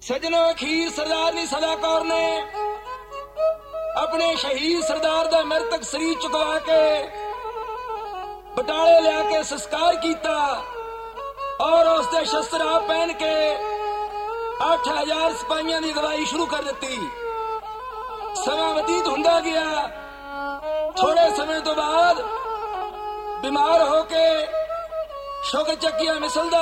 सजनो अखीर सरदारनी सदा कौर ने अपने शहीद सरदार दा मृतक शरीर चुकवा के बटाले लिया के संस्कार किया और उसके शस्त्र आप पहन के 8000 सिपाहियों की अगवाई शुरू कर दी। समा बतीत हुंदा गया। थोड़े समय तो बाद बीमार होके शुगर चक्किया मिसलदा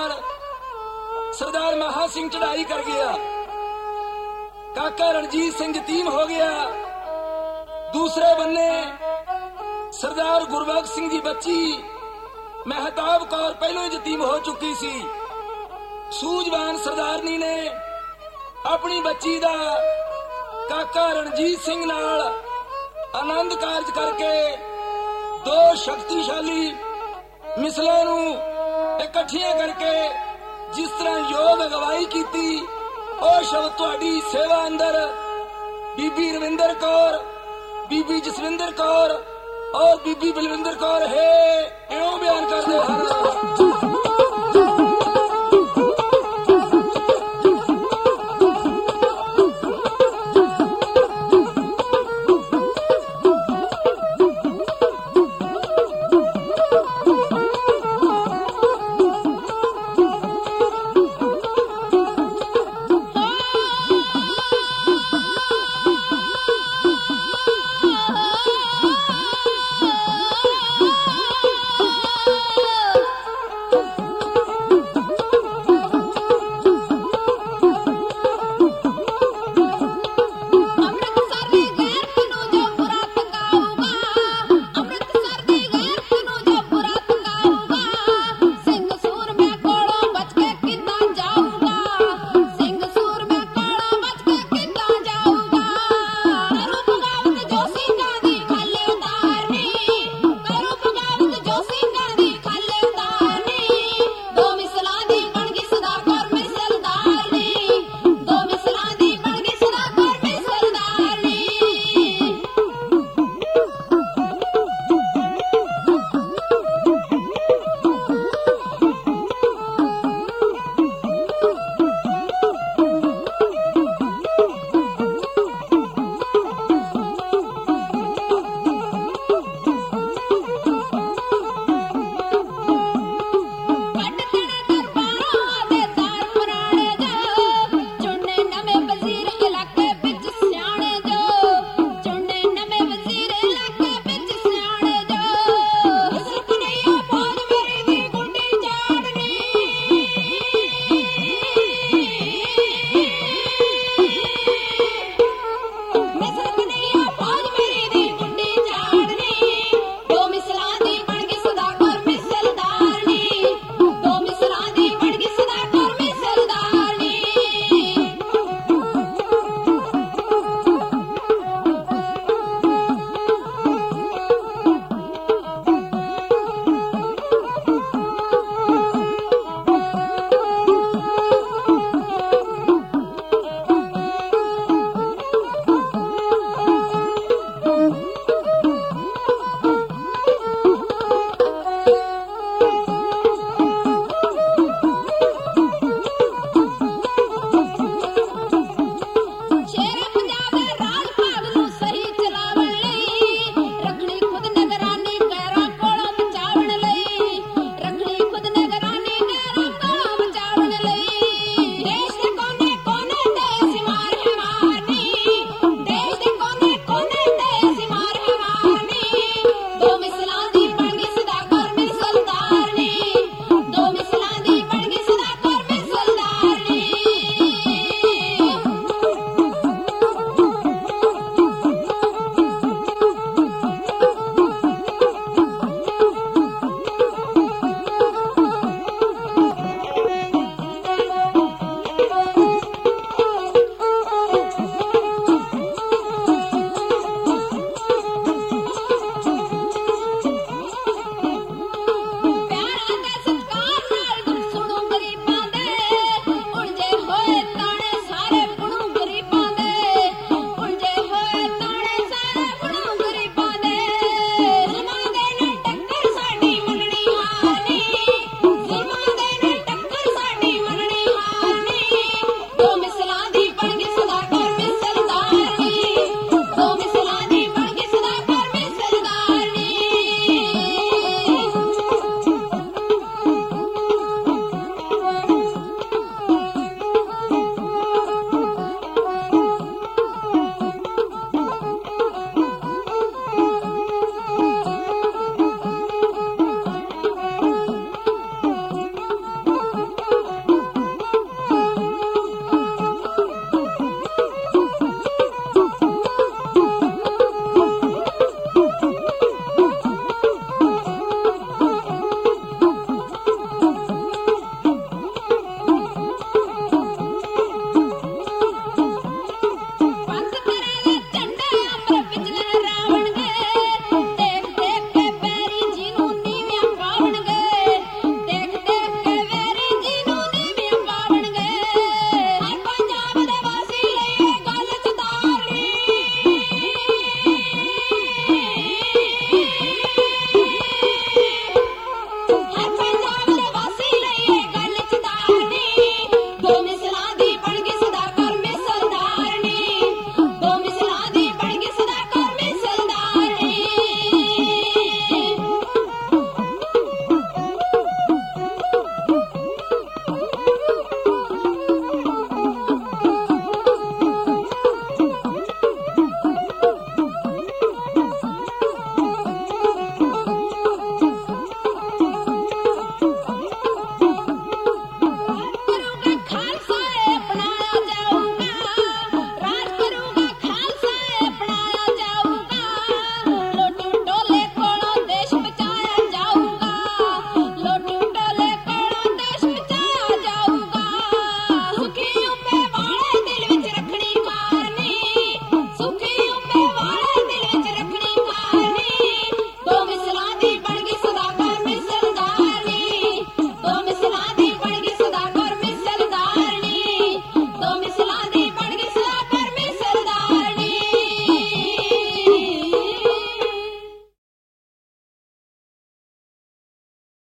सरदार महा सिंह चढ़ाई कर गया। काका रणजीत सिंह यतीम हो गया। दूसरे बन्ने सरदार गुरबख्श सिंह की बच्ची महताब कौर पहलों यतीम हो चुकी सी। सूझवान सरदारनी ने अपनी बच्ची दा काका रणजीत सिंह नाल आनंद कारज करके दो शक्तिशाली मिसलों नू इकट्ठियां करके जिस तरह योग अगवाई की और शब्द तुहाडी सेवा अंदर बीबी रविंदर कौर, बीबी जसविंदर कौर और बीबी बलविंदर कौर है, इउं बयान करदे हन।